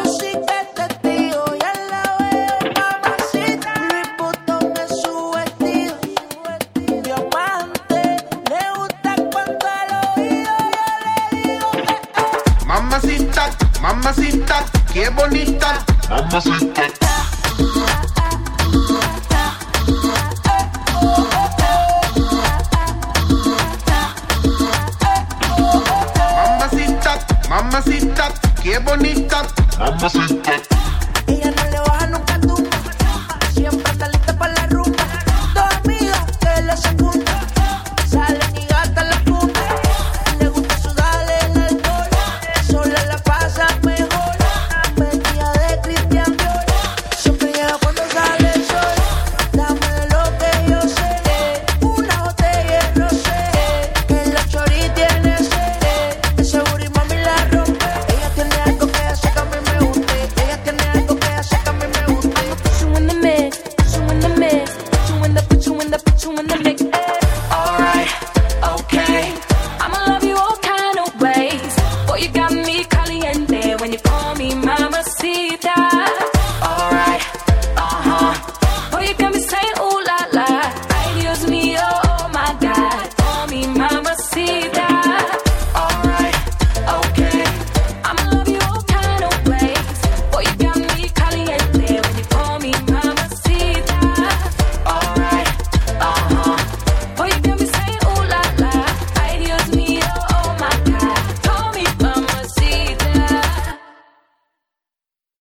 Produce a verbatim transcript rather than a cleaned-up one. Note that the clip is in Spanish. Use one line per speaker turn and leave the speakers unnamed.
música es testigo, ya la veo, mamacita. Louis Vuitton es su vestido. Diamante, le gusta cuando al oído yo le digo, eh, eh.
Mamacita, mamacita, qué bonita. Mamacita. Mamacita, mamacita, qué bonita. Mamacita.